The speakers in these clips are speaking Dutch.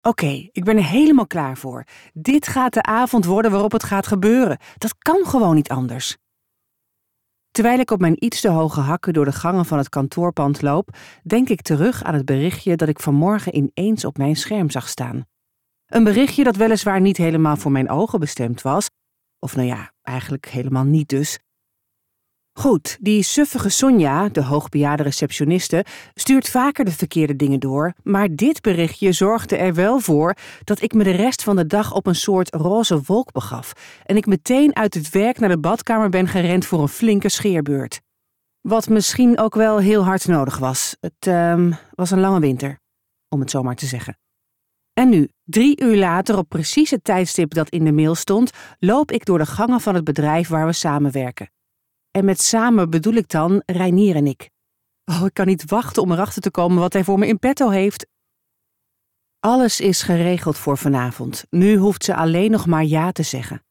Oké, ik ben er helemaal klaar voor. Dit gaat de avond worden waarop het gaat gebeuren. Dat kan gewoon niet anders. Terwijl ik op mijn iets te hoge hakken door de gangen van het kantoorpand loop, denk ik terug aan het berichtje dat ik vanmorgen ineens op mijn scherm zag staan. Een berichtje dat weliswaar niet helemaal voor mijn ogen bestemd was. Of nou ja, eigenlijk helemaal niet dus. Goed, die suffige Sonja, de hoogbejaarde receptioniste, stuurt vaker de verkeerde dingen door, maar dit berichtje zorgde er wel voor dat ik me de rest van de dag op een soort roze wolk begaf en ik meteen uit het werk naar de badkamer ben gerend voor een flinke scheerbeurt. Wat misschien ook wel heel hard nodig was. Het was een lange winter, om het zo maar te zeggen. En nu, 3 uur later, op precies het tijdstip dat in de mail stond, loop ik door de gangen van het bedrijf waar we samenwerken. En met samen bedoel ik dan Reinier en ik. Oh, ik kan niet wachten om erachter te komen wat hij voor me in petto heeft. Alles is geregeld voor vanavond. Nu hoeft ze alleen nog maar ja te zeggen.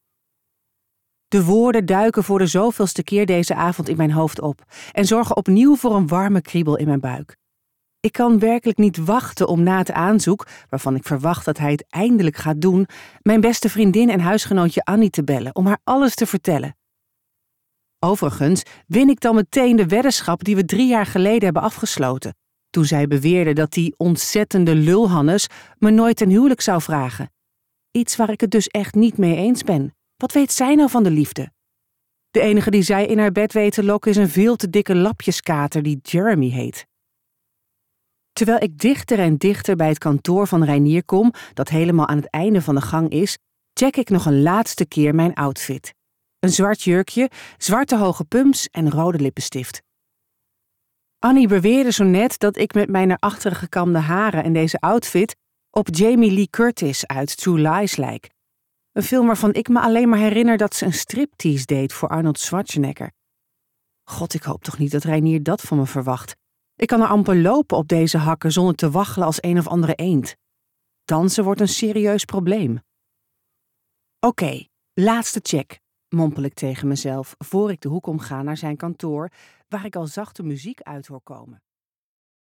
De woorden duiken voor de zoveelste keer deze avond in mijn hoofd op en zorgen opnieuw voor een warme kriebel in mijn buik. Ik kan werkelijk niet wachten om na het aanzoek, waarvan ik verwacht dat hij het eindelijk gaat doen, mijn beste vriendin en huisgenootje Annie te bellen om haar alles te vertellen. Overigens win ik dan meteen de weddenschap die we 3 jaar geleden hebben afgesloten, toen zij beweerde dat die ontzettende lulhannes me nooit ten huwelijk zou vragen. Iets waar ik het dus echt niet mee eens ben. Wat weet zij nou van de liefde? De enige die zij in haar bed weet te lokken is een veel te dikke lapjeskater die Jeremy heet. Terwijl ik dichter en dichter bij het kantoor van Reinier kom, dat helemaal aan het einde van de gang is, check ik nog een laatste keer mijn outfit. Een zwart jurkje, zwarte hoge pumps en rode lippenstift. Annie beweerde zo net dat ik met mijn naar achteren gekamde haren en deze outfit op Jamie Lee Curtis uit True Lies lijk. Een film waarvan ik me alleen maar herinner dat ze een striptease deed voor Arnold Schwarzenegger. God, ik hoop toch niet dat Reinier dat van me verwacht. Ik kan er amper lopen op deze hakken zonder te waggelen als een of andere eend. Dansen wordt een serieus probleem. Oké, laatste check, mompel ik tegen mezelf voor ik de hoek omga naar zijn kantoor, waar ik al zachte muziek uit hoor komen.